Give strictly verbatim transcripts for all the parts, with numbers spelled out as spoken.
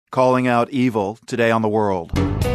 calling out evil today on The World.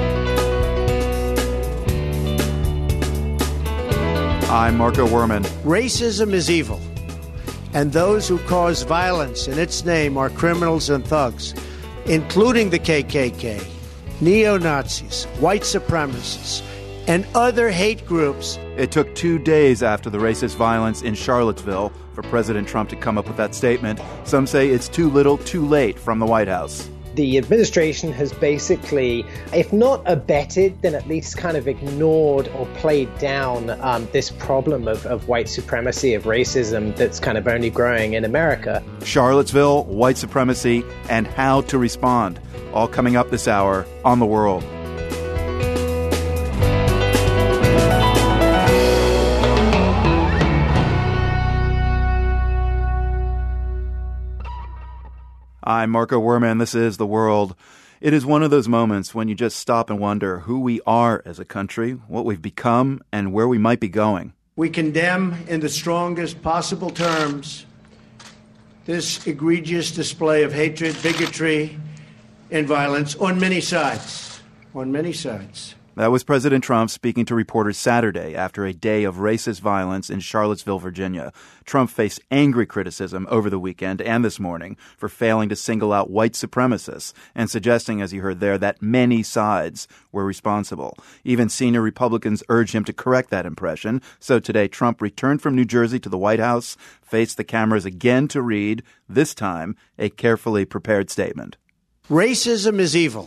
I'm Marco Werman. Racism is evil, and those who cause violence in its name are criminals and thugs, including the K K K, neo-Nazis, white supremacists, and other hate groups. It took two days after the racist violence in Charlottesville for President Trump to come up with that statement. Some say it's too little, too late from the White House. The administration has basically, if not abetted, then at least kind of ignored or played down um, this problem of, of white supremacy, of racism that's kind of only growing in America. Charlottesville, white supremacy, and how to respond. All coming up this hour on The World. I'm Marco Werman. This is The World. It is one of those moments when you just stop and wonder who we are as a country, what we've become, and where we might be going. We condemn in the strongest possible terms this egregious display of hatred, bigotry, and violence on many sides. On many sides. That was President Trump speaking to reporters Saturday after a day of racist violence in Charlottesville, Virginia. Trump faced angry criticism over the weekend and this morning for failing to single out white supremacists and suggesting, as you heard there, that many sides were responsible. Even senior Republicans urged him to correct that impression. So today, Trump returned from New Jersey to the White House, faced the cameras again to read, this time, a carefully prepared statement. Racism is evil,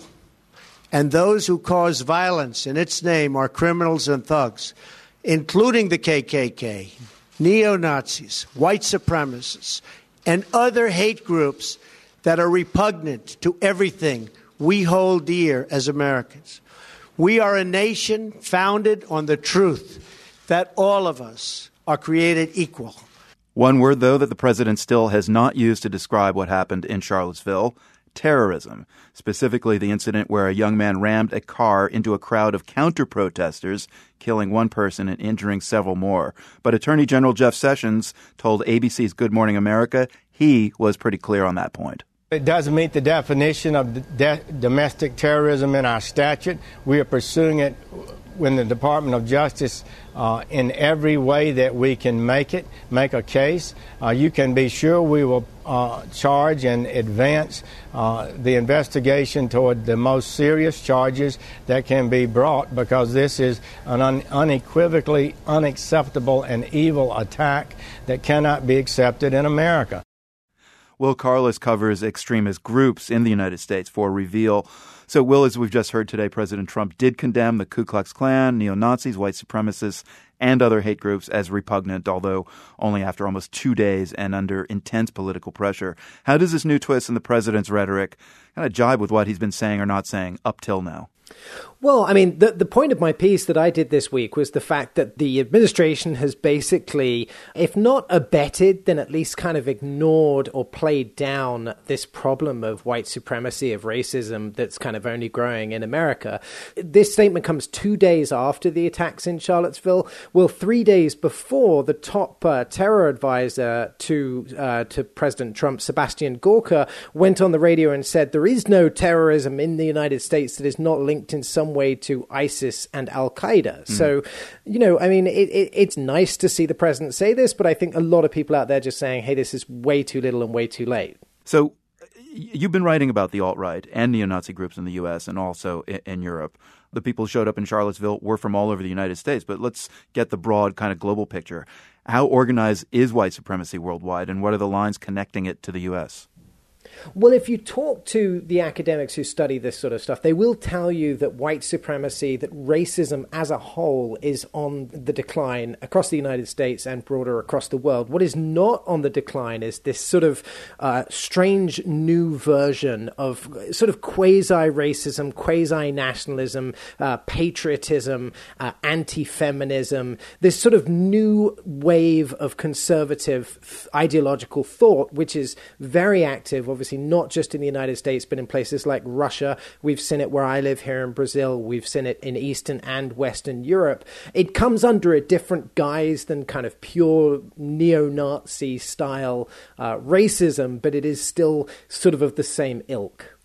and those who cause violence in its name are criminals and thugs, including the K K K, neo-Nazis, white supremacists, and other hate groups that are repugnant to everything we hold dear as Americans. We are a nation founded on the truth that all of us are created equal. One word, though, that the president still has not used to describe what happened in Charlottesville: terrorism, specifically the incident where a young man rammed a car into a crowd of counter-protesters, killing one person and injuring several more. But Attorney General Jeff Sessions told A B C's Good Morning America he was pretty clear on that point. It doesn't meet the definition of de- domestic terrorism in our statute. We are pursuing it in the Department of Justice uh, in every way that we can make it, make a case. Uh, you can be sure we will uh, charge and advance uh, the investigation toward the most serious charges that can be brought, because this is an un- unequivocally unacceptable and evil attack that cannot be accepted in America. Will Carlos covers extremist groups in the United States for Reveal. So, Will, as we've just heard today, President Trump did condemn the Ku Klux Klan, neo-Nazis, white supremacists, and other hate groups as repugnant, although only after almost two days and under intense political pressure. How does this new twist in the president's rhetoric kind of jibe with what he's been saying or not saying up till now? Well, I mean, the, the point of my piece that I did this week was the fact that the administration has basically, if not abetted, then at least kind of ignored or played down this problem of white supremacy, of racism that's kind of only growing in America. This statement comes two days after the attacks in Charlottesville. Well, three days before, the top uh, terror advisor to uh, to President Trump, Sebastian Gorka, went on the radio and said there is no terrorism in the United States that is not linked in some way to ISIS and Al-Qaeda. Mm. So, you know, I mean, it, it, it's nice to see the president say this, but I think a lot of people out there just saying, hey, this is way too little and way too late. So you've been writing about the alt-right and neo-Nazi groups in the U S and also in, in Europe. The people who showed up in Charlottesville were from all over the United States, but let's get the broad kind of global picture. How organized is white supremacy worldwide, and what are the lines connecting it to the U S? Well, if you talk to the academics who study this sort of stuff, they will tell you that white supremacy, that racism as a whole is on the decline across the United States and broader across the world. What is not on the decline is this sort of uh, strange new version of sort of quasi-racism, quasi-nationalism, uh, patriotism, uh, anti-feminism, this sort of new wave of conservative ideological thought, which is very active, obviously not just in the United States, but in places like Russia. We've seen it where I live here in Brazil. We've seen it in Eastern and Western Europe. It comes under a different guise than kind of pure neo-Nazi style uh, racism, but it is still sort of of the same ilk.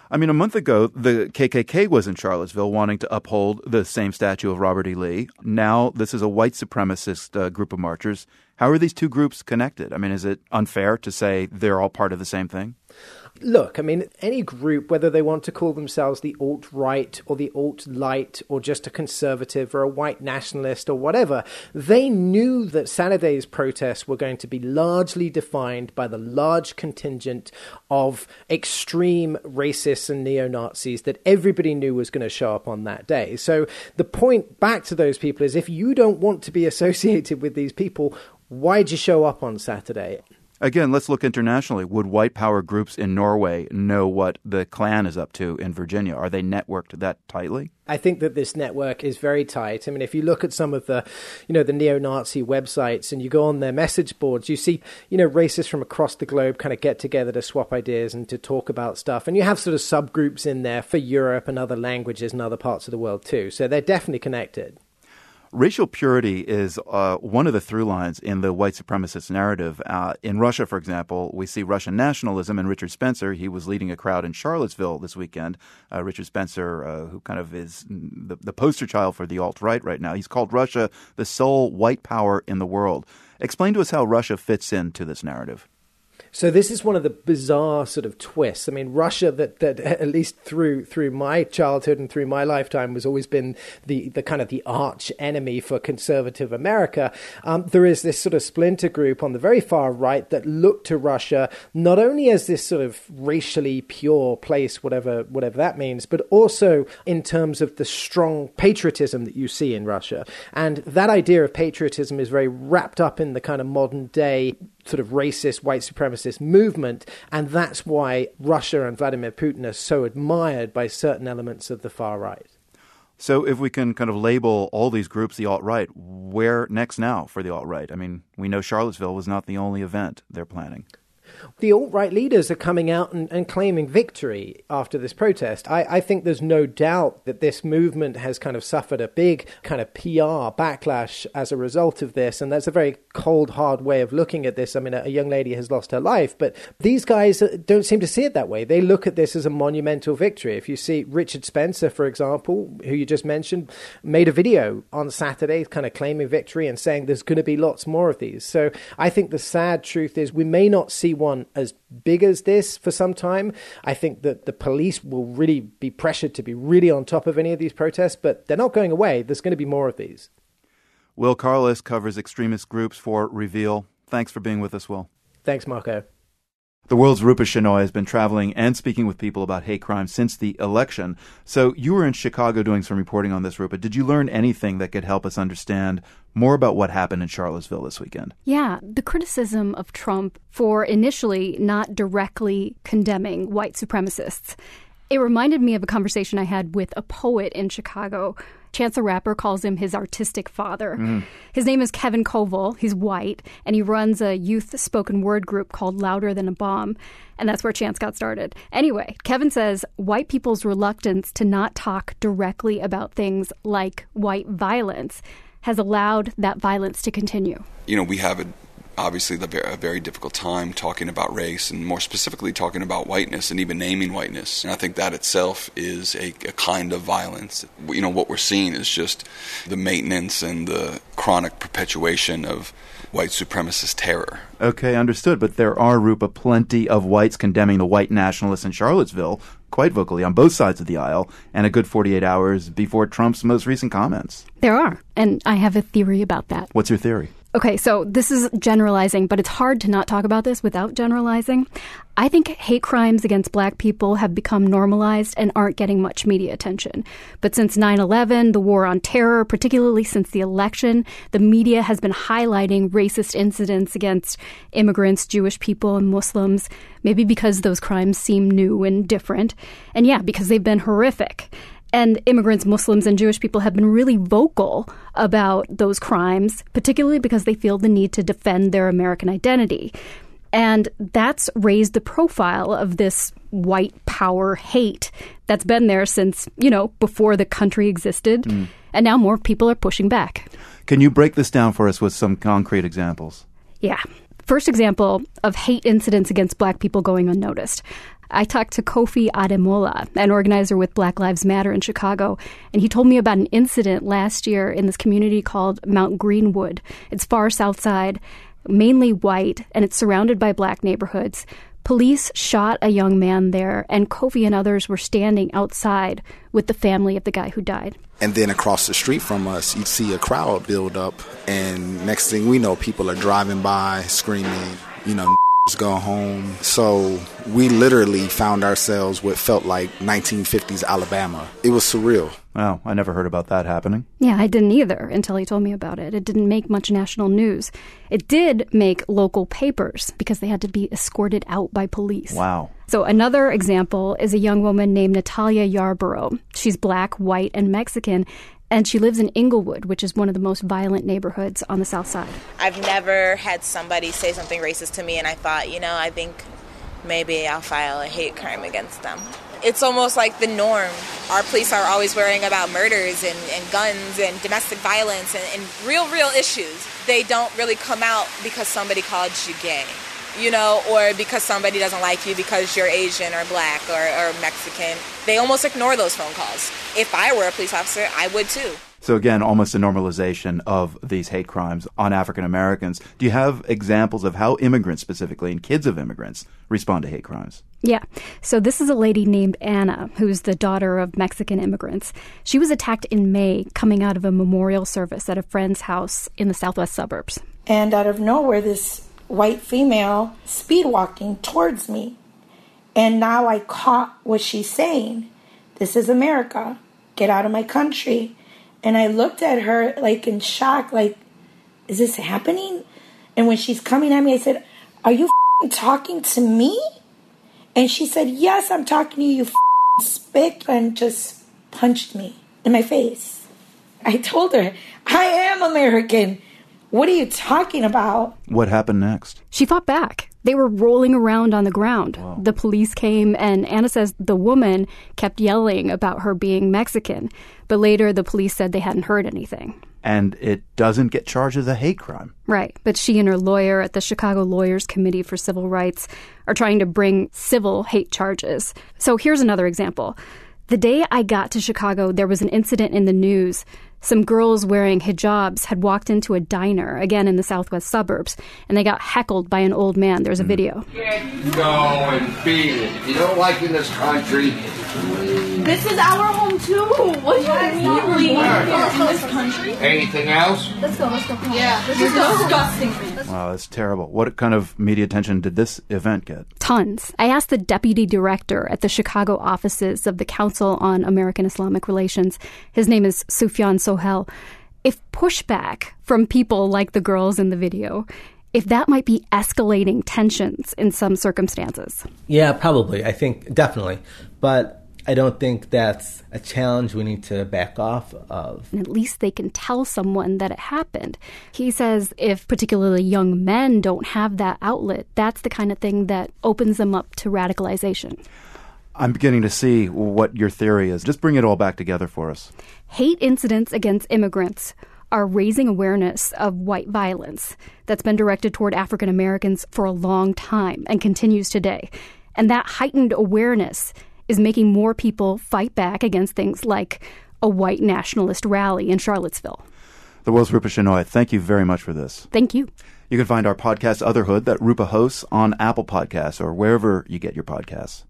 I mean, a month ago, the K K K was in Charlottesville wanting to uphold the same statue of Robert E. Lee. Now this is a white supremacist uh, group of marchers. How are these two groups connected? I mean, is it unfair to say they're all part of the same thing? Look, I mean, any group, whether they want to call themselves the alt-right or the alt-light or just a conservative or a white nationalist or whatever, they knew that Saturday's protests were going to be largely defined by the large contingent of extreme racists and neo-Nazis that everybody knew was going to show up on that day. So the point back to those people is, if you don't want to be associated with these people, why'd you show up on Saturday? Again, let's look internationally. Would white power groups in Norway know what the Klan is up to in Virginia? Are they networked that tightly? I think that this network is very tight. I mean, if you look at some of the, you know, the neo-Nazi websites and you go on their message boards, you see, you know, racists from across the globe kind of get together to swap ideas and to talk about stuff. And you have sort of subgroups in there for Europe and other languages and other parts of the world too. So they're definitely connected. Racial purity is uh, one of the through lines in the white supremacist narrative. Uh, in Russia, for example, we see Russian nationalism, and Richard Spencer, he was leading a crowd in Charlottesville this weekend. Uh, Richard Spencer, uh, who kind of is the, the poster child for the alt-right right now, he's called Russia the sole white power in the world. Explain to us how Russia fits into this narrative. So this is one of the bizarre sort of twists. I mean, Russia, that, that at least through through my childhood and through my lifetime, has always been the, the kind of the arch enemy for conservative America. Um, there is this sort of splinter group on the very far right that look to Russia not only as this sort of racially pure place, whatever whatever that means, but also in terms of the strong patriotism that you see in Russia. And that idea of patriotism is very wrapped up in the kind of modern day sort of racist, white supremacist movement. And that's why Russia and Vladimir Putin are so admired by certain elements of the far right. So if we can kind of label all these groups the alt-right, where next now for the alt-right? I mean, we know Charlottesville was not the only event they're planning. The alt-right leaders are coming out and, and claiming victory after this protest. I, I think there's no doubt that this movement has kind of suffered a big kind of P R backlash as a result of this. And that's a very cold, hard way of looking at this. I mean, a, a young lady has lost her life, but these guys don't seem to see it that way. They look at this as a monumental victory. If you see Richard Spencer, for example, who you just mentioned, made a video on Saturday kind of claiming victory and saying there's going to be lots more of these. So I think the sad truth is we may not see one as big as this for some time. I think that the police will really be pressured to be really on top of any of these protests, but they're not going away. There's going to be more of these. Will Carlos covers extremist groups for Reveal. Thanks for being with us, Will. Thanks, Marco. The world's Rupa Shenoy has been traveling and speaking with people about hate crime since the election. So you were in Chicago doing some reporting on this, Rupa. Did you learn anything that could help us understand more about what happened in Charlottesville this weekend? Yeah, the criticism of Trump for initially not directly condemning white supremacists. It reminded me of a conversation I had with a poet in Chicago. Chance the Rapper calls him his artistic father. Mm. His name is Kevin Koval. He's white, and he runs a youth spoken word group called Louder Than a Bomb. And that's where Chance got started. Anyway, Kevin says white people's reluctance to not talk directly about things like white violence has allowed that violence to continue. You know, we have a obviously the, a very difficult time talking about race and more specifically talking about whiteness and even naming whiteness. And I think that itself is a, a kind of violence. You know, what we're seeing is just the maintenance and the chronic perpetuation of white supremacist terror. Okay, understood. But there are, Rupa, plenty of whites condemning the white nationalists in Charlottesville quite vocally on both sides of the aisle and a good forty-eight hours before Trump's most recent comments. There are. And I have a theory about that. What's your theory? Okay, so this is generalizing, but it's hard to not talk about this without generalizing. I think hate crimes against black people have become normalized and aren't getting much media attention. But since nine eleven, the war on terror, particularly since the election, the media has been highlighting racist incidents against immigrants, Jewish people, and Muslims, maybe because those crimes seem new and different. And yeah, because they've been horrific. And immigrants, Muslims, and Jewish people have been really vocal about those crimes, particularly because they feel the need to defend their American identity. And that's raised the profile of this white power hate that's been there since, you know, before the country existed. Mm. And now more people are pushing back. Can you break this down for us with some concrete examples? Yeah. First example of hate incidents against black people going unnoticed. I talked to Kofi Ademola, an organizer with Black Lives Matter in Chicago, and he told me about an incident last year in this community called Mount Greenwood. It's far south side, mainly white, and it's surrounded by black neighborhoods. Police shot a young man there, and Kofi and others were standing outside with the family of the guy who died. And then across the street from us, you see a crowd build up, and next thing we know, people are driving by, screaming, you know, go home. So we literally found ourselves what felt like nineteen fifties Alabama. It was surreal. Wow, I never heard about that happening. Yeah, I didn't either until he told me about it. It didn't make much national news. It did make local papers because they had to be escorted out by police. Wow. So another example is a young woman named Natalia Yarborough. She's black, white, and Mexican, and she lives in Inglewood, which is one of the most violent neighborhoods on the south side. I've never had somebody say something racist to me, and I thought, you know, I think maybe I'll file a hate crime against them. It's almost like the norm. Our police are always worrying about murders and, and guns and domestic violence and, and real, real issues. They don't really come out because somebody called you gay, you know, or because somebody doesn't like you because you're Asian or black or, or Mexican. They almost ignore those phone calls. If I were a police officer, I would too. So again, almost a normalization of these hate crimes on African Americans. Do you have examples of how immigrants specifically and kids of immigrants respond to hate crimes? Yeah. So this is a lady named Anna, who's the daughter of Mexican immigrants. She was attacked in May coming out of a memorial service at a friend's house in the southwest suburbs. And out of nowhere, this white female speed walking towards me. And now I caught what she's saying. This is America. Get out of my country. And I looked at her like in shock, like, is this happening? And when she's coming at me, I said, are you f***ing talking to me? And she said, yes, I'm talking to you, you f***ing spick, and just punched me in my face. I told her, I am American. What are you talking about? What happened next? She fought back. They were rolling around on the ground. Wow. The police came, and Anna says the woman kept yelling about her being Mexican. But later, the police said they hadn't heard anything. And it doesn't get charged as a hate crime. Right. But she and her lawyer at the Chicago Lawyers Committee for Civil Rights are trying to bring civil hate charges. So here's another example. The day I got to Chicago, there was an incident in the news. Some girls wearing hijabs had walked into a diner, again in the southwest suburbs, and they got heckled by an old man. There's a video. Go and beat it. If you don't like in this country, this is our home too. What do you mean in this country? Anything else? Let's go, let's go. Yeah, this is disgusting. Wow, that's terrible. What kind of media attention did this event get? Tons. I asked the deputy director at the Chicago offices of the Council on American Islamic Relations. His name is Sufyan Sohel. If pushback from people like the girls in the video, if that might be escalating tensions in some circumstances. Yeah, probably. I think definitely. But I don't think that's a challenge we need to back off of. And at least they can tell someone that it happened. He says if particularly young men don't have that outlet, that's the kind of thing that opens them up to radicalization. I'm beginning to see what your theory is. Just bring it all back together for us. Hate incidents against immigrants are raising awareness of white violence that's been directed toward African Americans for a long time and continues today. And that heightened awareness is making more people fight back against things like a white nationalist rally in Charlottesville. The World's Rupa Shenoy, thank you very much for this. Thank you. You can find our podcast, Otherhood, that Rupa hosts on Apple Podcasts or wherever you get your podcasts.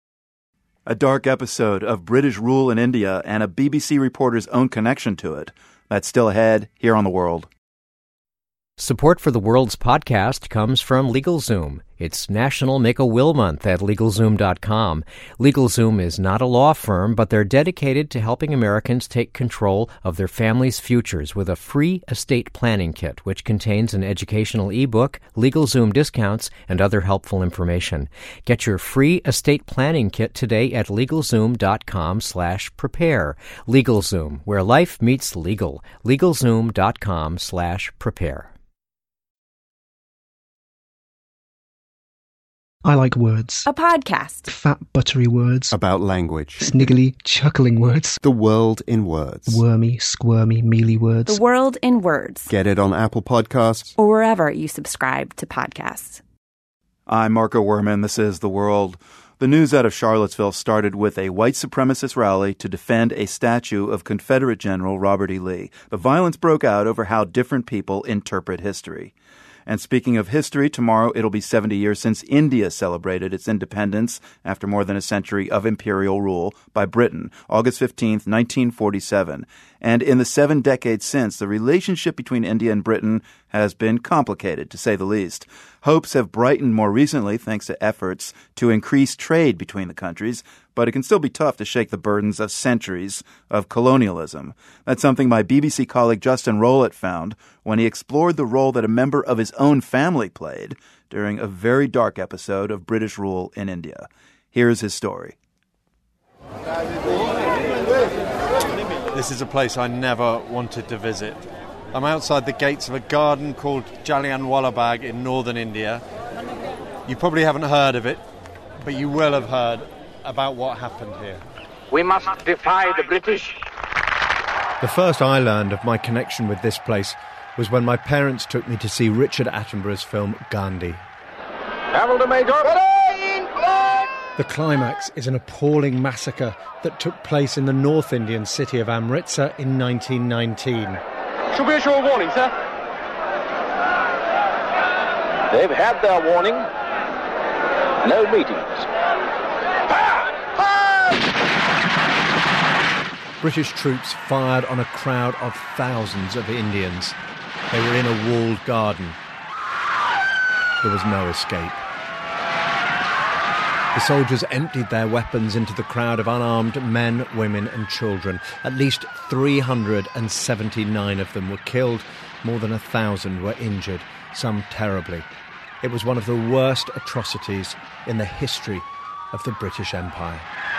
A dark episode of British rule in India and a B B C reporter's own connection to it. That's still ahead here on The World. Support for The World's podcast comes from LegalZoom. It's National Make a Will Month at LegalZoom dot com. LegalZoom is not a law firm, but they're dedicated to helping Americans take control of their family's futures with a free estate planning kit, which contains an educational ebook, LegalZoom discounts, and other helpful information. Get your free estate planning kit today at LegalZoom dot com slash prepare. LegalZoom, where life meets legal. LegalZoom dot com slash prepare. I Like Words. A podcast. Fat, buttery words. About language. Sniggly, chuckling words. The world in words. Wormy, squirmy, mealy words. The world in words. Get it on Apple Podcasts. Or wherever you subscribe to podcasts. I'm Marco Werman. This is The World. The news out of Charlottesville started with a white supremacist rally to defend a statue of Confederate General Robert E. Lee. The violence broke out over how different people interpret history. And speaking of history, tomorrow it'll be seventy years since India celebrated its independence after more than a century of imperial rule by Britain, August fifteenth, nineteen forty-seven. And in the seven decades since, the relationship between India and Britain has been complicated, to say the least. Hopes have brightened more recently thanks to efforts to increase trade between the countries, but it can still be tough to shake the burdens of centuries of colonialism. That's something my B B C colleague Justin Rowlett found when he explored the role that a member of his own family played during a very dark episode of British rule in India. Here's his story. This is a place I never wanted to visit. I'm outside the gates of a garden called Jallianwala Bagh in northern India. You probably haven't heard of it, but you will have heard about what happened here. We must defy the British. The first I learned of my connection with this place was when my parents took me to see Richard Attenborough's film Gandhi. Cavalry Major. The climax is an appalling massacre that took place in the North Indian city of Amritsar in nineteen nineteen. Should we issue a warning, sir? They've had their warning. No meetings. British troops fired on a crowd of thousands of Indians. They were in a walled garden. There was no escape. The soldiers emptied their weapons into the crowd of unarmed men, women and children. At least three hundred seventy-nine of them were killed. More than a thousand were injured, some terribly. It was one of the worst atrocities in the history of the British Empire.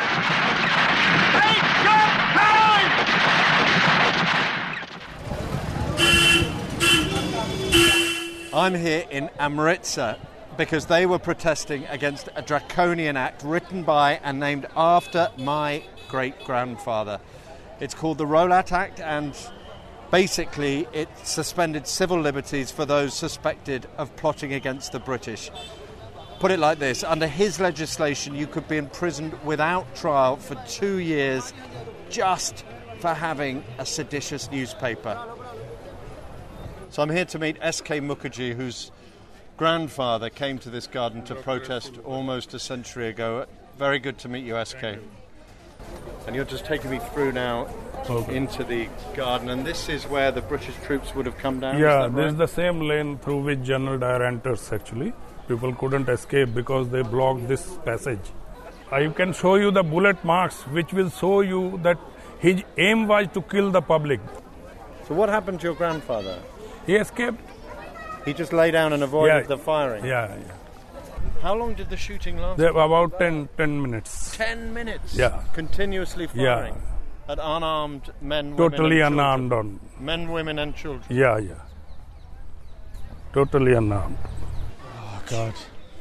I'm here in Amritsar because they were protesting against a draconian act written by and named after my great-grandfather. It's called the Rowlatt Act, and basically it suspended civil liberties for those suspected of plotting against the British. Put it like this, under his legislation you could be imprisoned without trial for two years just for having a seditious newspaper. So I'm here to meet S K Mukherjee, whose grandfather came to this garden to protest almost a century ago. Very good to meet you, S K. And you're just taking me through now okay. into the garden, and this is where the British troops would have come down? Yeah, is this right? is the same lane through which General Dyer enters, actually. People couldn't escape because they blocked this passage. I can show you the bullet marks, which will show you that his aim was to kill the public. So what happened to your grandfather? He escaped. He just lay down and avoided yeah. the firing? Yeah, yeah. How long did the shooting last? There, about ten, ten minutes. Ten minutes? Yeah. Continuously firing? Yeah. At unarmed men, Totally women and unarmed. children? On. Men, women and children? Yeah, yeah. Totally unarmed. Oh, God.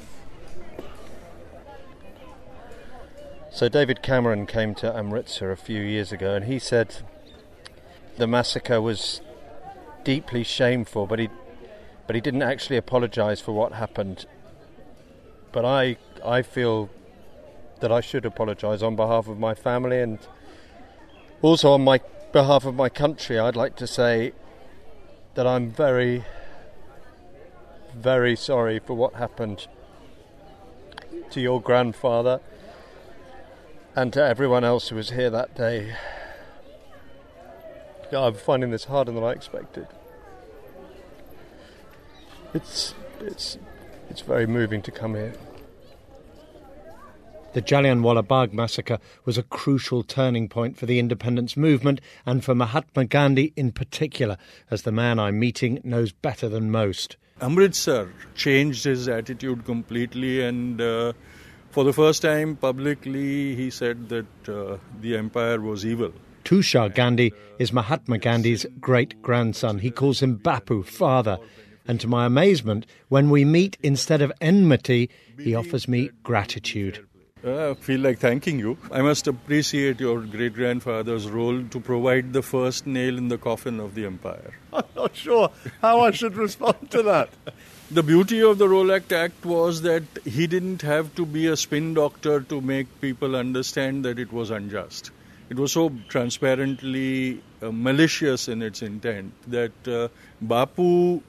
So David Cameron came to Amritsar a few years ago, and he said the massacre was deeply shameful, but he but he didn't actually apologise for what happened. But I I feel that I should apologise on behalf of my family and also on my behalf of my country. I'd like to say that I'm very, very sorry for what happened to your grandfather and to everyone else who was here that day. I'm finding this harder than I expected. It's it's it's very moving to come here. The Jallianwala Bagh massacre was a crucial turning point for the independence movement and for Mahatma Gandhi in particular, as the man I'm meeting knows better than most. Amritsar changed his attitude completely, and uh, for the first time publicly he said that uh, the empire was evil. Tushar Gandhi is Mahatma Gandhi's great-grandson. He calls him Bapu, father. And to my amazement, when we meet, instead of enmity, he offers me gratitude. Uh, I feel like thanking you. I must appreciate your great-grandfather's role to provide the first nail in the coffin of the empire. I'm not sure how I should respond to that. The beauty of the Rowlatt Act was that he didn't have to be a spin doctor to make people understand that it was unjust. It was so transparently uh, malicious in its intent that uh, Bapu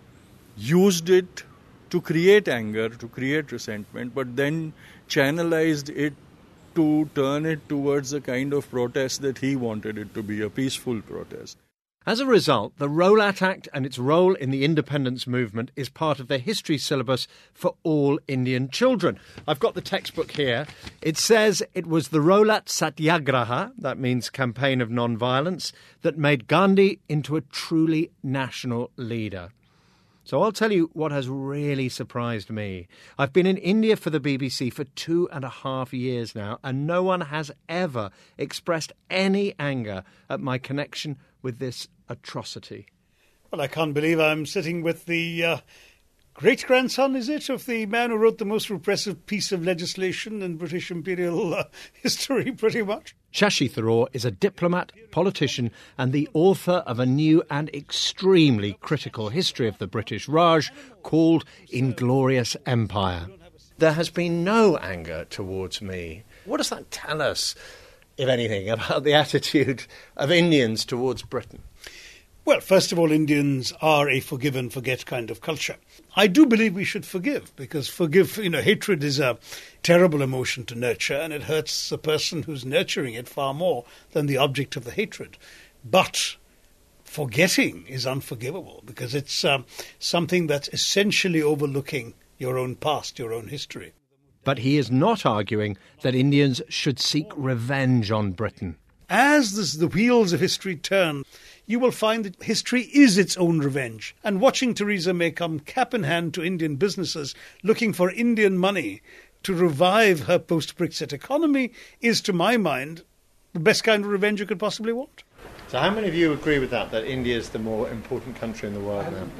used it to create anger, to create resentment, but then channelized it to turn it towards the kind of protest that he wanted it to be, a peaceful protest. As a result, the Rowlatt Act and its role in the independence movement is part of the history syllabus for all Indian children. I've got the textbook here. It says it was the Rowlatt Satyagraha, that means campaign of non-violence, that made Gandhi into a truly national leader. So I'll tell you what has really surprised me. I've been in India for the B B C for two and a half years now, and no one has ever expressed any anger at my connection with this atrocity. Well, I can't believe I'm sitting with the uh, great-grandson, is it, of the man who wrote the most repressive piece of legislation in British imperial uh, history, pretty much. Shashi Tharoor is a diplomat, politician and the author of a new and extremely critical history of the British Raj called Inglorious Empire. There has been no anger towards me. What does that tell us, if anything, about the attitude of Indians towards Britain? Well, first of all, Indians are a forgive and forget kind of culture. I do believe we should forgive, because forgive, you know, hatred is a terrible emotion to nurture, and it hurts the person who's nurturing it far more than the object of the hatred. But forgetting is unforgivable, because it's um, something that's essentially overlooking your own past, your own history. But he is not arguing that Indians should seek revenge on Britain. As this, the wheels of history turn, you will find that history is its own revenge. And watching Theresa May come cap in hand to Indian businesses looking for Indian money to revive her post-Brexit economy is, to my mind, the best kind of revenge you could possibly want. So how many of you agree with that, that India is the more important country in the world now?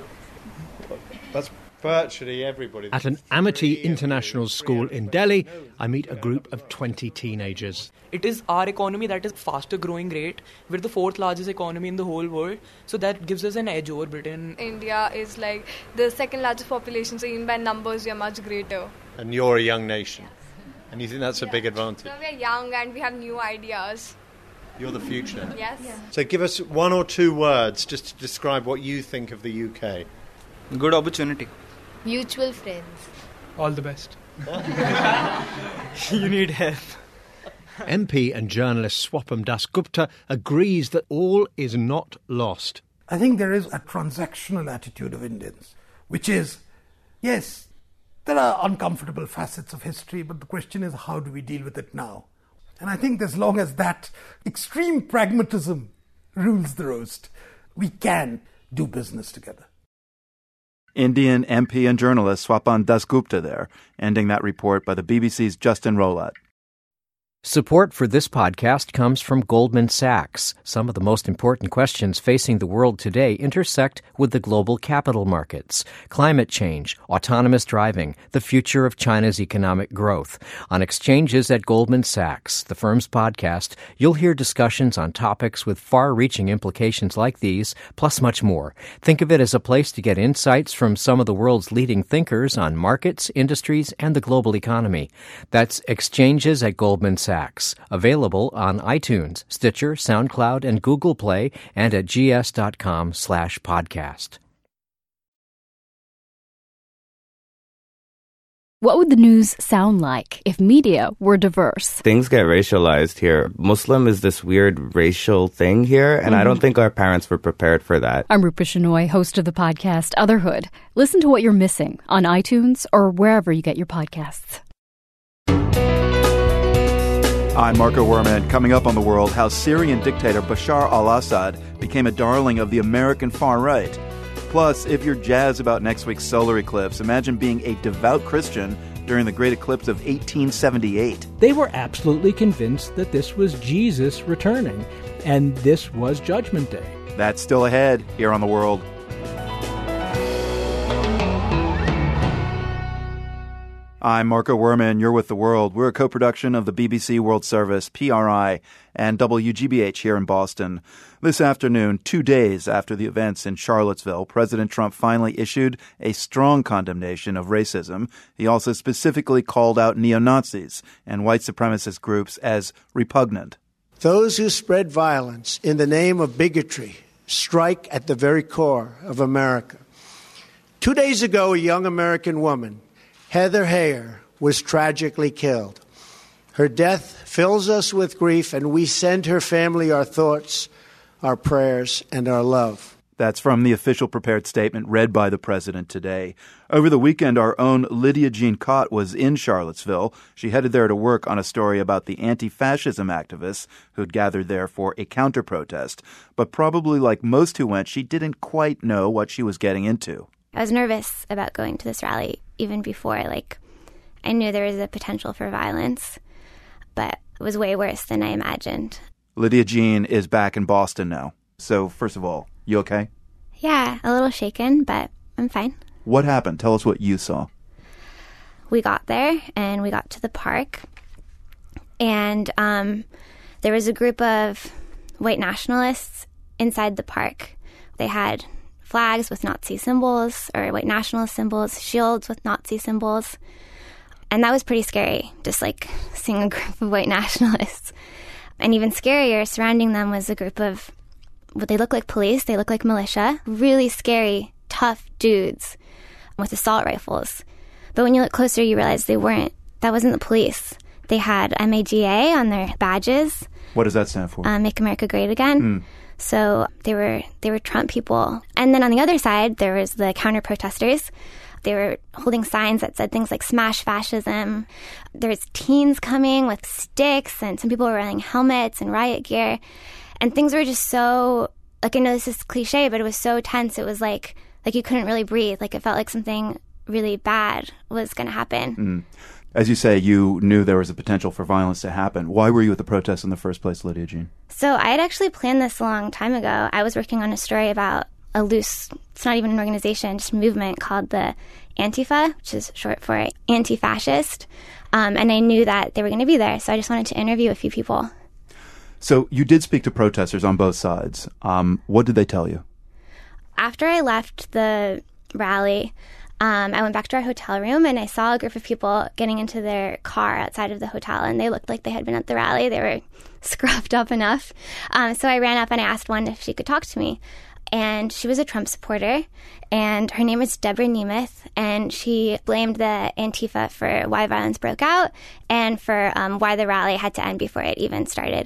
That's virtually everybody. At an Amity International School in Delhi, I meet a group of twenty teenagers. It is our economy that is faster growing rate. We're the fourth largest economy in the whole world. So that gives us an edge over Britain. India is like the second largest population, so even by numbers we are much greater. And you're a young nation. And you think that's a yeah. big advantage? So we're young and we have new ideas. You're the future. Yes. Yeah. So give us one or two words just to describe what you think of the U K. Good opportunity. Mutual friends. All the best. You need help. M P and journalist Swapam Dasgupta agrees that all is not lost. I think there is a transactional attitude of Indians, which is, yes, there are uncomfortable facets of history, but the question is, how do we deal with it now? And I think as long as that extreme pragmatism rules the roast, we can do business together. Indian M P and journalist Swapam Dasgupta there, ending that report by the B B C's Justin Rowlatt. Support for this podcast comes from Goldman Sachs. Some of the most important questions facing the world today intersect with the global capital markets. Climate change, autonomous driving, the future of China's economic growth. On Exchanges at Goldman Sachs, the firm's podcast, you'll hear discussions on topics with far-reaching implications like these, plus much more. Think of it as a place to get insights from some of the world's leading thinkers on markets, industries, and the global economy. That's Exchanges at Goldman Sachs. Available on iTunes, Stitcher, SoundCloud, and Google Play, and at gs.com slash podcast. What would the news sound like if media were diverse? Things get racialized here. Muslim is this weird racial thing here, and mm-hmm. I don't think our parents were prepared for that. I'm Rupa Shenoy, host of the podcast Otherhood. Listen to what you're missing on iTunes or wherever you get your podcasts. I'm Marco Werman. Coming up on The World, how Syrian dictator Bashar al-Assad became a darling of the American far right. Plus, if you're jazzed about next week's solar eclipse, imagine being a devout Christian during the great eclipse of eighteen seventy-eight. They were absolutely convinced that this was Jesus returning, and this was Judgment Day. That's still ahead here on The World. I'm Marco Werman. You're with The World. We're a co-production of the B B C World Service, P R I, and W G B H here in Boston. This afternoon, two days after the events in Charlottesville, President Trump finally issued a strong condemnation of racism. He also specifically called out neo-Nazis and white supremacist groups as repugnant. Those who spread violence in the name of bigotry strike at the very core of America. Two days ago, a young American woman, Heather Heyer, was tragically killed. Her death fills us with grief, and we send her family our thoughts, our prayers, and our love. That's from the official prepared statement read by the president today. Over the weekend, our own Lydia Jean Cott was in Charlottesville. She headed there to work on a story about the anti-fascism activists who'd gathered there for a counter-protest. But probably like most who went, she didn't quite know what she was getting into. I was nervous about going to this rally even before. Like, I knew there was a potential for violence, but it was way worse than I imagined. Lydia Jean is back in Boston now. So, first of all, you okay? Yeah, a little shaken, but I'm fine. What happened? Tell us what you saw. We got there, and we got to the park, and um, there was a group of white nationalists inside the park. They had flags with Nazi symbols, or white nationalist symbols, shields with Nazi symbols. And that was pretty scary, just like seeing a group of white nationalists. And even scarier, surrounding them was a group of, what they look like police, they look like militia, really scary, tough dudes with assault rifles. But when you look closer, you realize they weren't, that wasn't the police. They had M A G A on their badges. What does that stand for? Uh, Make America Great Again. Mm. So they were they were Trump people. And then on the other side, there was the counter-protesters. They were holding signs that said things like smash fascism. There was teens coming with sticks, and some people were wearing helmets and riot gear. And things were just so, like, I know this is cliche, but it was so tense. It was like like you couldn't really breathe. Like, it felt like something really bad was going to happen. Mm. As you say, you knew there was a potential for violence to happen. Why were you at the protest in the first place, Lydia Jean? So I had actually planned this a long time ago. I was working on a story about a loose, it's not even an organization, just a movement called the Antifa, which is short for anti-fascist. Um, and I knew that they were going to be there, so I just wanted to interview a few people. So you did speak to protesters on both sides. Um, what did they tell you? After I left the rally, Um, I went back to our hotel room, and I saw a group of people getting into their car outside of the hotel, and they looked like they had been at the rally. They were scruffed up enough. Um, so I ran up and I asked one if she could talk to me. And she was a Trump supporter, and her name is Deborah Nemeth, and she blamed the Antifa for why violence broke out and for um, why the rally had to end before it even started.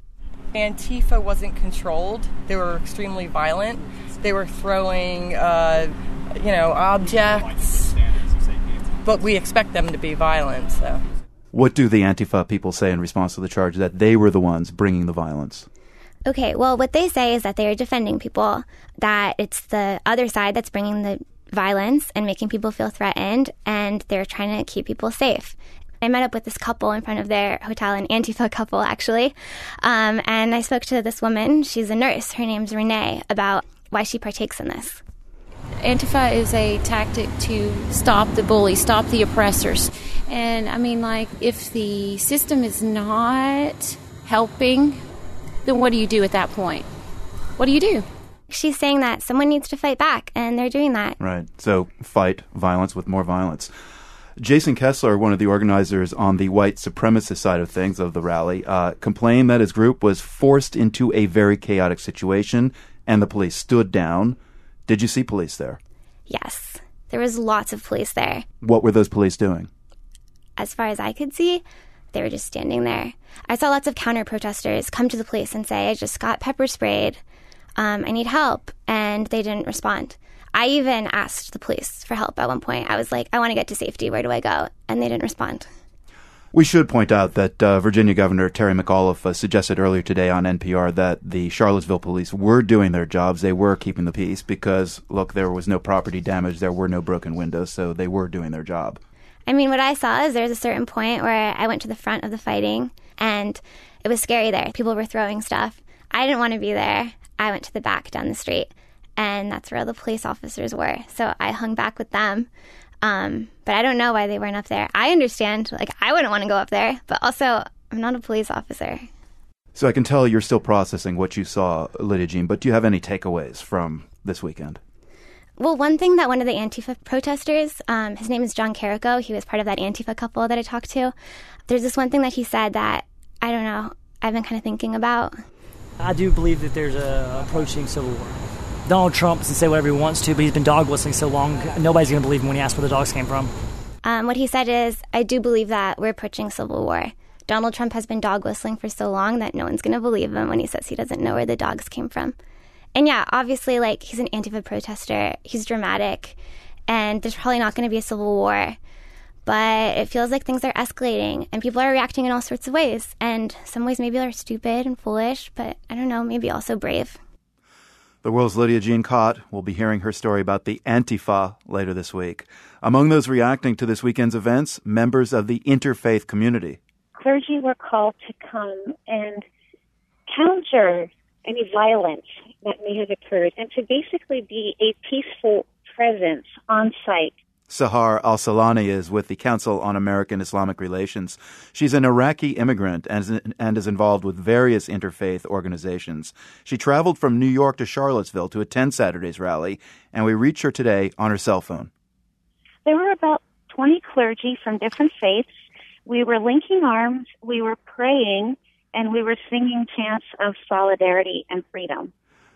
Antifa wasn't controlled. They were extremely violent. They were throwing, uh, you know, objects, but we expect them to be violent, so. What do the Antifa people say in response to the charge that they were the ones bringing the violence? Okay, well, what they say is that they are defending people, that it's the other side that's bringing the violence and making people feel threatened, and they're trying to keep people safe. I met up with this couple in front of their hotel, an Antifa couple, actually, um, and I spoke to this woman. She's a nurse. Her name's Renee, about why she partakes in this. Antifa is a tactic to stop the bullies, stop the oppressors. And, I mean, like, if the system is not helping, then what do you do at that point? What do you do? She's saying that someone needs to fight back, and they're doing that. Right. So fight violence with more violence. Jason Kessler, one of the organizers on the white supremacist side of things of the rally, uh, complained that his group was forced into a very chaotic situation, and the police stood down. Did you see police there? Yes. There was lots of police there. What were those police doing? As far as I could see, they were just standing there. I saw lots of counter-protesters come to the police and say, I just got pepper sprayed. Um, I need help. And they didn't respond. I even asked the police for help at one point. I was like, I want to get to safety. Where do I go? And they didn't respond. We should point out that uh, Virginia Governor Terry McAuliffe uh, suggested earlier today on N P R that the Charlottesville police were doing their jobs. They were keeping the peace because, look, there was no property damage. There were no broken windows, so they were doing their job. I mean, what I saw is there was a certain point where I went to the front of the fighting, and it was scary there. People were throwing stuff. I didn't want to be there. I went to the back down the street, and that's where all the police officers were. So I hung back with them. Um, but I don't know why they weren't up there. I understand, like, I wouldn't want to go up there, but also I'm not a police officer. So I can tell you're still processing what you saw, Lydia Jean, but do you have any takeaways from this weekend? Well, one thing that one of the Antifa protesters, um, his name is John Carrico, he was part of that Antifa couple that I talked to. There's this one thing that he said that, I don't know, I've been kind of thinking about. I do believe that there's a approaching civil war. Donald Trump can say whatever he wants to, but he's been dog whistling so long, nobody's going to believe him when he asks where the dogs came from. Um, what he said is, I do believe that we're approaching civil war. Donald Trump has been dog whistling for so long that no one's going to believe him when he says he doesn't know where the dogs came from. And yeah, obviously, like, he's an Antifa protester. He's dramatic. And there's probably not going to be a civil war. But it feels like things are escalating. And people are reacting in all sorts of ways. And some ways maybe they're stupid and foolish. But I don't know, maybe also brave. The World's Lydia Jean Kott will be hearing her story about the Antifa later this week. Among those reacting to this weekend's events, members of the interfaith community. Clergy were called to come and counter any violence that may have occurred and to basically be a peaceful presence on site. Sahar Al-Salani is with the Council on American Islamic Relations. She's an Iraqi immigrant and is, and is involved with various interfaith organizations. She traveled from New York to Charlottesville to attend Saturday's rally, and we reached her today on her cell phone. There were about twenty clergy from different faiths. We were linking arms, we were praying, and we were singing chants of solidarity and freedom.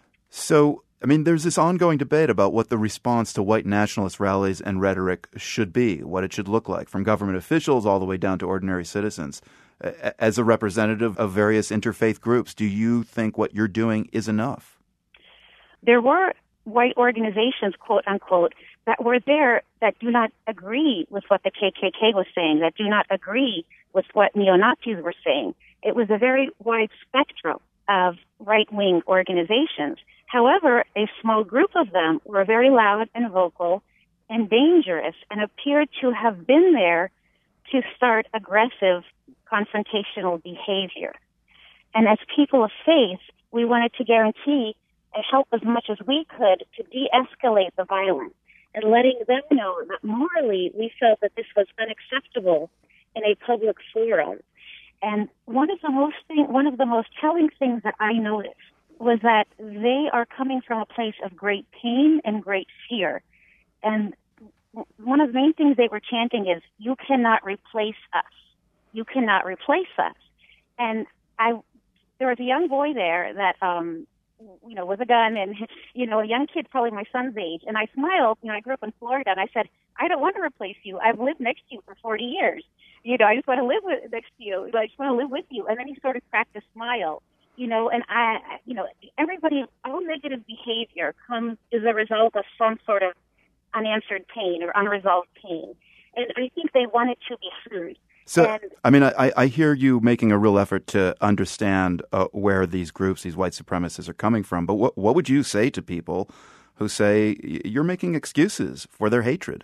So, I mean, there's this ongoing debate about what the response to white nationalist rallies and rhetoric should be, what it should look like, from government officials all the way down to ordinary citizens. As a representative of various interfaith groups, do you think what you're doing is enough? There were white organizations, quote unquote, that were there that do not agree with what the K K K was saying, that do not agree with what neo-Nazis were saying. It was a very wide spectrum of right-wing organizations. However, a small group of them were very loud and vocal and dangerous and appeared to have been there to start aggressive confrontational behavior. And as people of faith, we wanted to guarantee and help as much as we could to de-escalate the violence and letting them know that morally we felt that this was unacceptable in a public forum. And one of the most thing, one of the most telling things that I noticed was that they are coming from a place of great pain and great fear. And one of the main things they were chanting is, "You cannot replace us. You cannot replace us." And I, there was a young boy there that, um, you know, with a gun and, you know, a young kid, probably my son's age. And I smiled, you know, I grew up in Florida, and I said, "I don't want to replace you. I've lived next to you for forty years. You know, I just want to live with, next to you. I just want to live with you." And then he sort of cracked a smile, you know, and I, you know, everybody, all negative behavior comes as a result of some sort of unanswered pain or unresolved pain. And I think they wanted to be heard. So, and, I mean, I, I hear you making a real effort to understand uh, where these groups, these white supremacists are coming from. But what, what would you say to people who say you're making excuses for their hatred?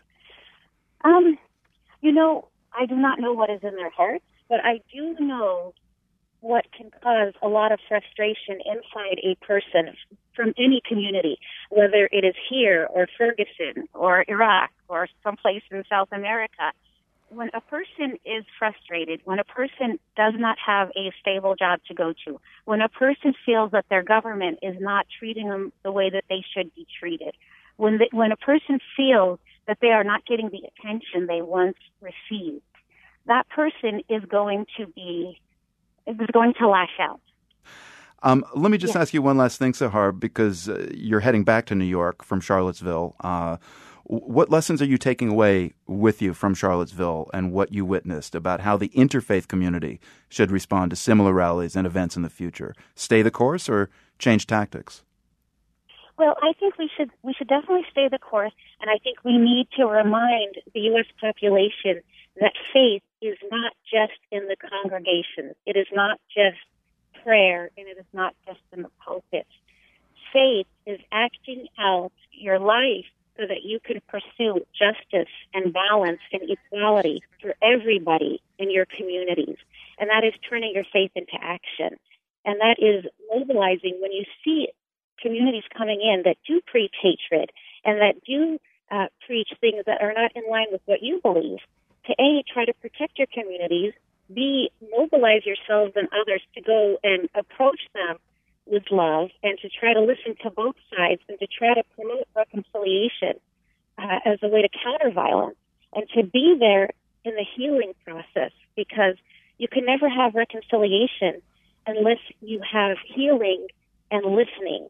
Um, you know, I do not know what is in their hearts, but I do know what can cause a lot of frustration inside a person from any community, whether it is here or Ferguson or Iraq or someplace in South America. When a person is frustrated, when a person does not have a stable job to go to, when a person feels that their government is not treating them the way that they should be treated, when the, when a person feels that they are not getting the attention they once received, that person is going to be is going to lash out. Um, let me just yeah. ask you one last thing, Sahar, because uh, you're heading back to New York from Charlottesville. Uh, what lessons are you taking away with you from Charlottesville and what you witnessed about how the interfaith community should respond to similar rallies and events in the future? Stay the course or change tactics? Well, I think we should we should definitely stay the course, and I think we need to remind the U S population that faith is not just in the congregation. It is not just prayer, and it is not just in the pulpit. Faith is acting out your life so that you can pursue justice and balance and equality for everybody in your communities. And that is turning your faith into action. And that is mobilizing when you see communities coming in that do preach hatred and that do uh, preach things that are not in line with what you believe. To A, try to protect your communities. B, mobilize yourselves and others to go and approach them with love and to try to listen to both sides and to try to promote reconciliation uh, as a way to counter violence and to be there in the healing process, because you can never have reconciliation unless you have healing and listening.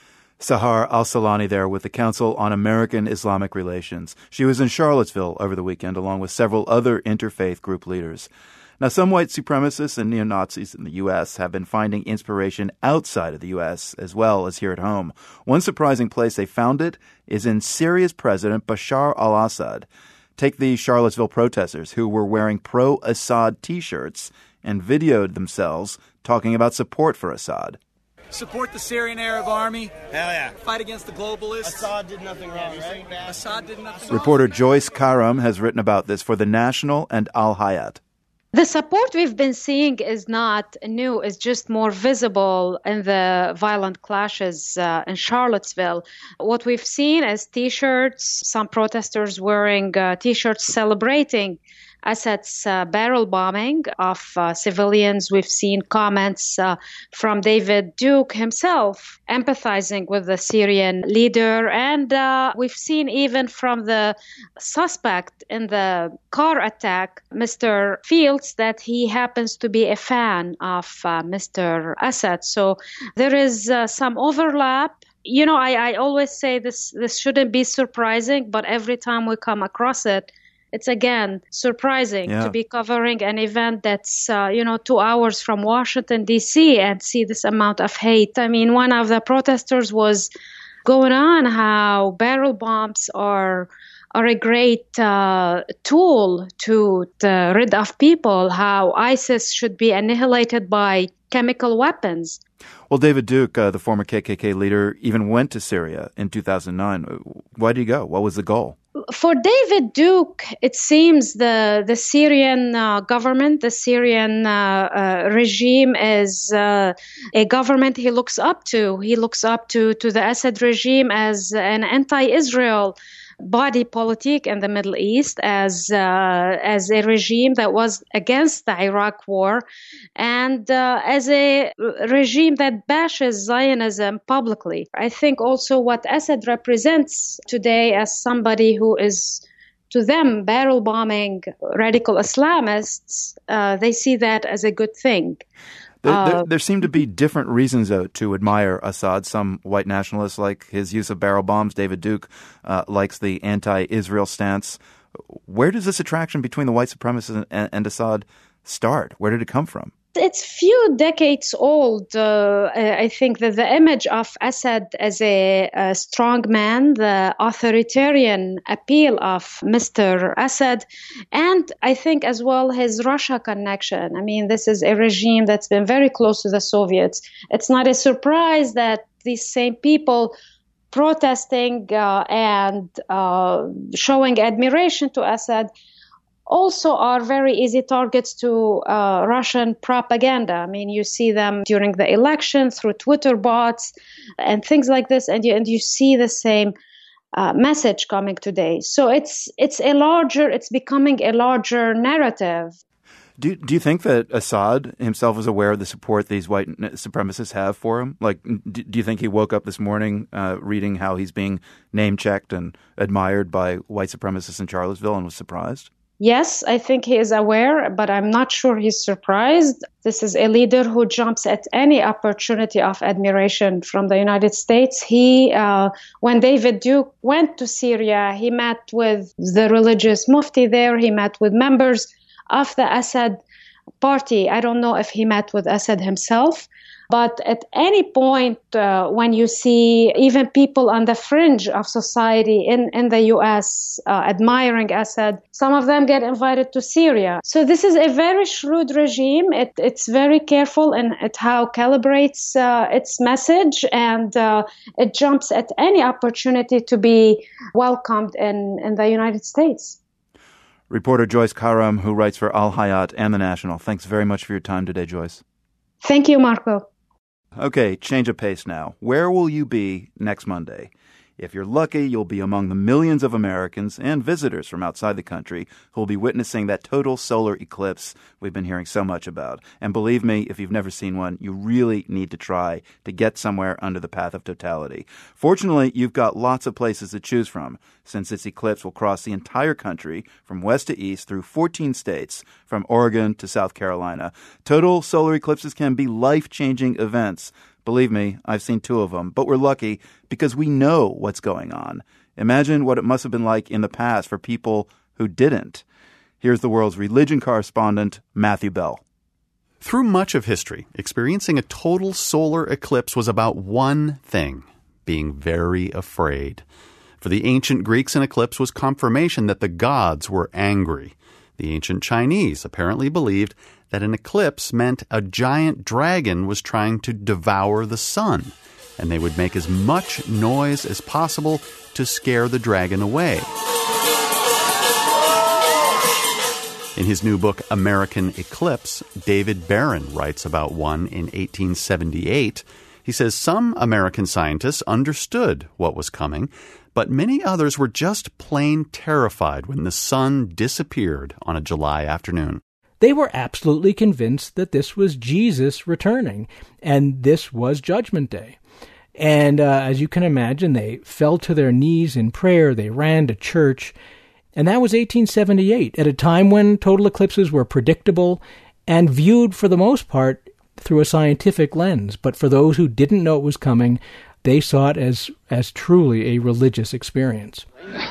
Sahar Al-Solani there with the Council on American Islamic Relations. She was in Charlottesville over the weekend along with several other interfaith group leaders. Now, some white supremacists and neo-Nazis in the U S have been finding inspiration outside of the U S as well as here at home. One surprising place they found it is in Syria's President Bashar al-Assad. Take the Charlottesville protesters who were wearing pro-Assad T-shirts and videoed themselves talking about support for Assad. Support the Syrian Arab Army. Hell yeah. Fight against the globalists. Assad did nothing wrong, right? Assad did nothing Reporter Joyce Karam has written about this for The National and Al Hayat. The support we've been seeing is not new, it's just more visible in the violent clashes uh, in Charlottesville. What we've seen is T-shirts, some protesters wearing uh, T-shirts celebrating Assad's uh, barrel bombing of uh, civilians. We've seen comments uh, from David Duke himself empathizing with the Syrian leader. And uh, we've seen even from the suspect in the car attack, Mister Fields, that he happens to be a fan of uh, Mister Assad. So there is uh, some overlap. You know, I, I always say this, this shouldn't be surprising, but every time we come across it, it's again surprising yeah. to be covering an event that's, uh, you know, two hours from Washington, D C and see this amount of hate. I mean, one of the protesters was going on how barrel bombs are are a great uh, tool to, to rid of people, how ISIS should be annihilated by chemical weapons. Well, David Duke, uh, the former K K K leader, even went to Syria in two thousand nine. Why did he go? What was the goal? For David Duke, it seems the the Syrian uh, government, the Syrian uh, uh, regime is uh, a government he looks up to. He looks up to, to the Assad regime as an anti-Israel body politic in the Middle East, as uh, as a regime that was against the Iraq war, and uh, as a regime that bashes Zionism publicly. I think also what Assad represents today as somebody who is, to them, barrel bombing radical Islamists, uh, they see that as a good thing. There, uh, there, there seem to be different reasons, though, to admire Assad. Some white nationalists like his use of barrel bombs. David Duke uh, likes the anti-Israel stance. Where does this attraction between the white supremacists and, and Assad start? Where did it come from? It's few decades old. Uh, I think that the image of Assad as a, a strong man, the authoritarian appeal of Mister Assad, and I think as well his Russia connection. I mean, this is a regime that's been very close to the Soviets. It's not a surprise that these same people protesting uh, and uh, showing admiration to Assad also are very easy targets to uh, Russian propaganda. I mean, you see them during the election through Twitter bots and things like this, and you, and you see the same uh, message coming today. So it's it's a larger, it's becoming a larger narrative. Do do you think that Assad himself is aware of the support these white supremacists have for him? Like, do, do you think he woke up this morning uh, reading how he's being name-checked and admired by white supremacists in Charlottesville and was surprised? Yes, I think he is aware, but I'm not sure he's surprised. This is a leader who jumps at any opportunity of admiration from the United States. He, uh, when David Duke went to Syria, he met with the religious mufti there. He met with members of the Assad party. I don't know if he met with Assad himself. But at any point uh, when you see even people on the fringe of society in, in the U S uh, admiring Assad, some of them get invited to Syria. So this is a very shrewd regime. It, it's very careful in at how it calibrates uh, its message, and uh, it jumps at any opportunity to be welcomed in, in the United States. Reporter Joyce Karam, who writes for Al Hayat and The National. Thanks very much for your time today, Joyce. Thank you, Marco. Okay, change of pace now. Where will you be next Monday? If you're lucky, you'll be among the millions of Americans and visitors from outside the country who will be witnessing that total solar eclipse we've been hearing so much about. And believe me, if you've never seen one, you really need to try to get somewhere under the path of totality. Fortunately, you've got lots of places to choose from, since this eclipse will cross the entire country from west to east through fourteen states, from Oregon to South Carolina. Total solar eclipses can be life-changing events. Believe me, I've seen two of them, but we're lucky because we know what's going on. Imagine what it must have been like in the past for people who didn't. Here's the world's religion correspondent, Matthew Bell. Through much of history, experiencing a total solar eclipse was about one thing: being very afraid. For the ancient Greeks, an eclipse was confirmation that the gods were angry. The ancient Chinese apparently believed that an eclipse meant a giant dragon was trying to devour the sun, and they would make as much noise as possible to scare the dragon away. In his new book, American Eclipse, David Barron writes about one in eighteen seventy-eight. He says some American scientists understood what was coming, but many others were just plain terrified when the sun disappeared on a July afternoon. They were absolutely convinced that this was Jesus returning, and this was Judgment Day. And uh, as you can imagine, they fell to their knees in prayer, they ran to church, and that was eighteen seventy-eight, at a time when total eclipses were predictable and viewed, for the most part, through a scientific lens. But for those who didn't know it was coming, they saw it as, as truly a religious experience.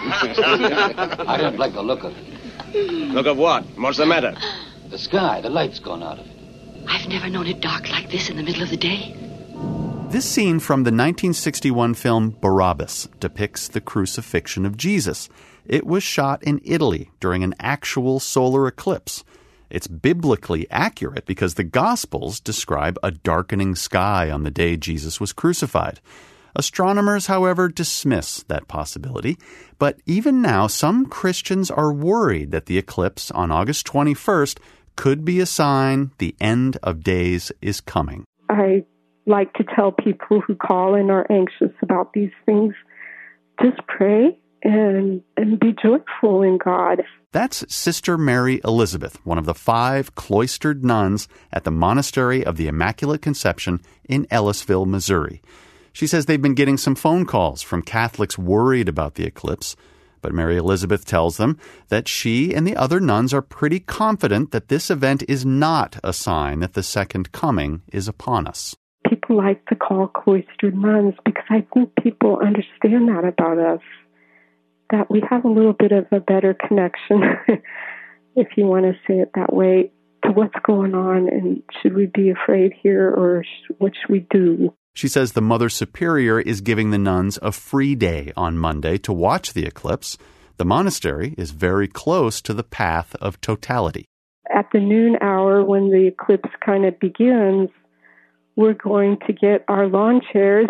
I don't like the look of it. Look of what? What's the matter? The sky, the light's gone out of it. I've never known it dark like this in the middle of the day. This scene from the nineteen sixty-one film Barabbas depicts the crucifixion of Jesus. It was shot in Italy during an actual solar eclipse. It's biblically accurate because the Gospels describe a darkening sky on the day Jesus was crucified. Astronomers, however, dismiss that possibility. But even now, some Christians are worried that the eclipse on August twenty-first could be a sign the end of days is coming. I like to tell people who call and are anxious about these things, just pray and, and be joyful in God. That's Sister Mary Elizabeth, one of the five cloistered nuns at the Monastery of the Immaculate Conception in Ellisville, Missouri. She says they've been getting some phone calls from Catholics worried about the eclipse, but Mary Elizabeth tells them that she and the other nuns are pretty confident that this event is not a sign that the second coming is upon us. People like to call cloistered nuns because I think people understand that about us, that we have a little bit of a better connection, if you want to say it that way, to what's going on, and should we be afraid here, or sh- what should we do? She says the Mother Superior is giving the nuns a free day on Monday to watch the eclipse. The monastery is very close to the path of totality. At the noon hour, when the eclipse kind of begins, we're going to get our lawn chairs,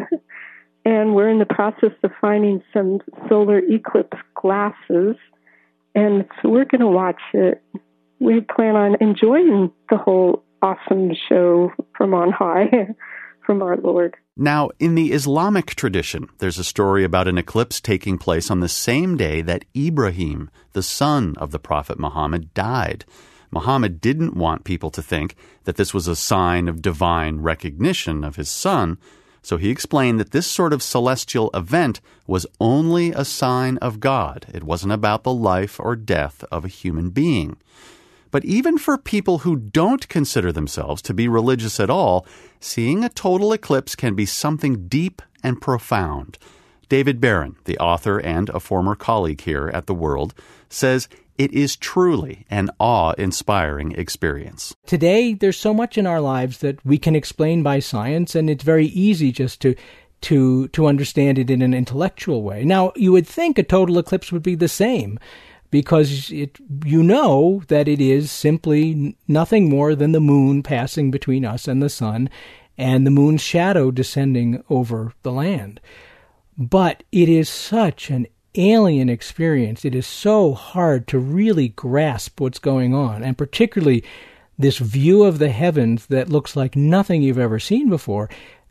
and we're in the process of finding some solar eclipse glasses, and so we're going to watch it. We plan on enjoying the whole awesome show from on high. From our Lord. Now, in the Islamic tradition, there's a story about an eclipse taking place on the same day that Ibrahim, the son of the Prophet Muhammad, died. Muhammad didn't want people to think that this was a sign of divine recognition of his son, so he explained that this sort of celestial event was only a sign of God. It wasn't about the life or death of a human being. But even for people who don't consider themselves to be religious at all, seeing a total eclipse can be something deep and profound. David Barron, the author and a former colleague here at The World, says it is truly an awe-inspiring experience. Today, there's so much in our lives that we can explain by science, and it's very easy just to to to understand it in an intellectual way. Now, you would think a total eclipse would be the same, because it, you know that it is simply nothing more than the moon passing between us and the sun, and the moon's shadow descending over the land. But it is such an alien experience. It is so hard to really grasp what's going on, and particularly this view of the heavens that looks like nothing you've ever seen before.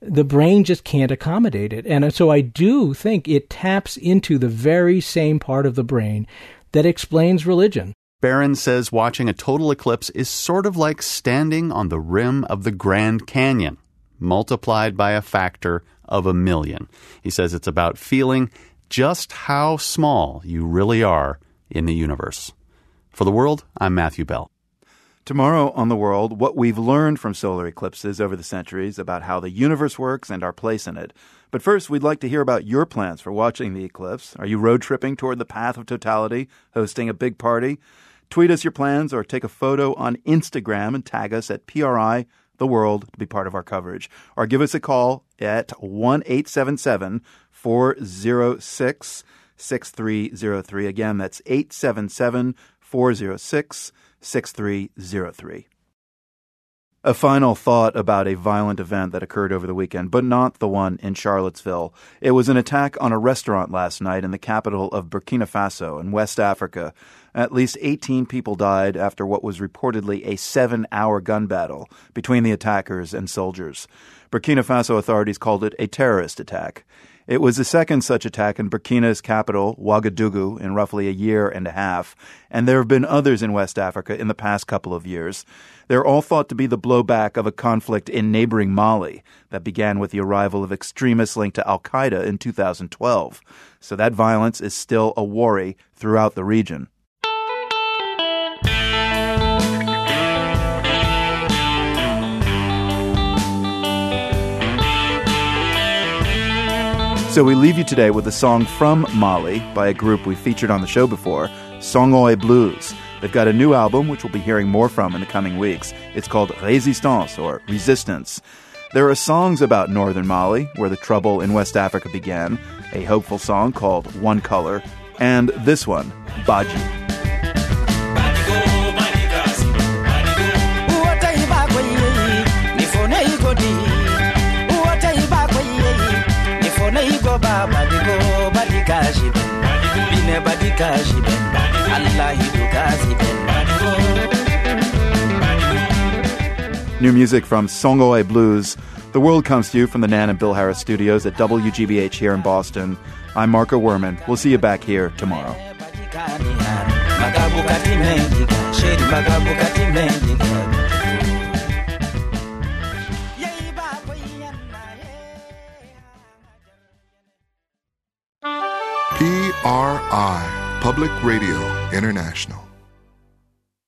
the brain just can't accommodate it. And so I do think it taps into the very same part of the brain that explains religion. Barron says watching a total eclipse is sort of like standing on the rim of the Grand Canyon, multiplied by a factor of a million. He says it's about feeling just how small you really are in the universe. For The World, I'm Matthew Bell. Tomorrow on The World, what we've learned from solar eclipses over the centuries about how the universe works and our place in it. But first, we'd like to hear about your plans for watching the eclipse. Are you road tripping toward the path of totality, hosting a big party? Tweet us your plans or take a photo on Instagram and tag us at P R I The World to be part of our coverage. Or give us a call at one eight seven seven, four oh six, six three oh three. Again, that's eight seven seven, four oh six, six three oh three. A final thought about a violent event that occurred over the weekend, but not the one in Charlottesville. It was an attack on a restaurant last night in the capital of Burkina Faso in West Africa. At least eighteen people died after what was reportedly a seven-hour gun battle between the attackers and soldiers. Burkina Faso authorities called it a terrorist attack. It was the second such attack in Burkina's capital, Ouagadougou, in roughly a year and a half, and there have been others in West Africa in the past couple of years. They're all thought to be the blowback of a conflict in neighboring Mali that began with the arrival of extremists linked to al-Qaeda in two thousand twelve. So that violence is still a worry throughout the region. So we leave you today with a song from Mali by a group we featured on the show before, Songhai Blues. They've got a new album, which we'll be hearing more from in the coming weeks. It's called Résistance, or Resistance. There are songs about northern Mali, where the trouble in West Africa began, a hopeful song called One Color, and this one, Baji. New music from Songhai Blues. The World comes to you from the Nan and Bill Harris studios at W G B H here in Boston. I'm Marco Werman. We'll see you back here tomorrow. P R I, Public Radio International.